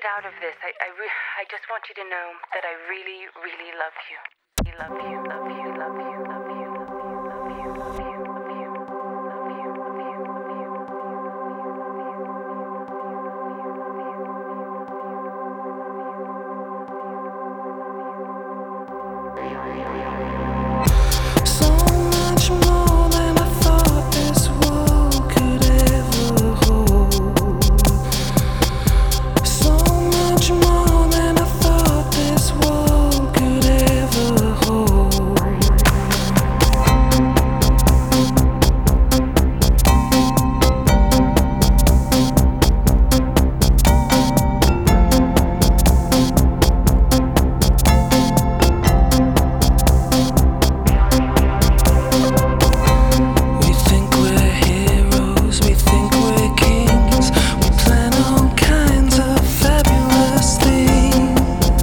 get out of this, I just want you to know that I really, really love you. Love you, love you, love you, love you, love you, love you, love you, love you, love you, love you, love you, So much more than I thought this world could ever hold. So much more than I thought this world could ever hold. We think we're heroes, we think we're kings, we plan all kinds of fabulous things.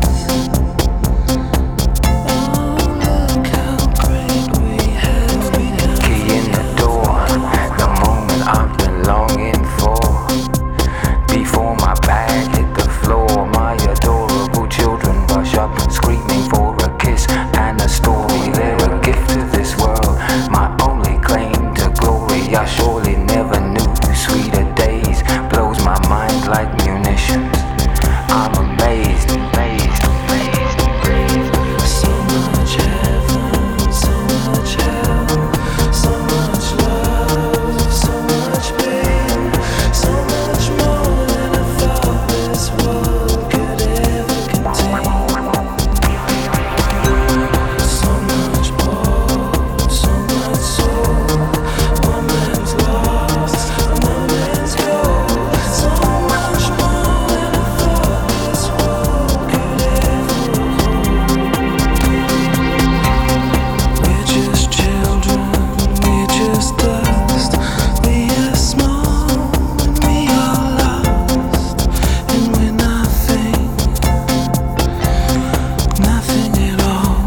Oh, look how great we have become. Key in the door, the moment I've been longing for. Before my bag hit the floor, my adorable children rush up, screaming for a kiss and a story. They're a gift to this world, my only claim to glory. I surely never knew sweeter days, blows my mind like munitions. I'm amazed, amazed, amazed, amazed. So much heaven, so much hell, so much love, so much pain, so much more than I thought this world could ever contain. So much more, so much soul. One man's lost, another man's gold. So much more than I thought this world could ever hold. We're just children, we're just dust. We are small and we are lost, and we're nothing, nothing at all.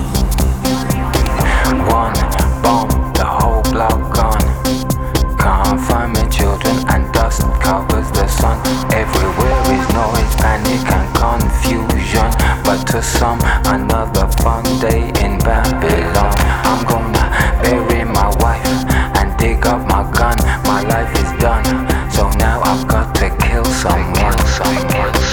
One bomb, the whole block gone. Can't find my children and dust covers the sun. Everywhere is noise, panic and confusion. But to some, another fun day in Babylon. I'm gonna bury my wife and dig up my gun. My life is done, so now I've got to kill someone.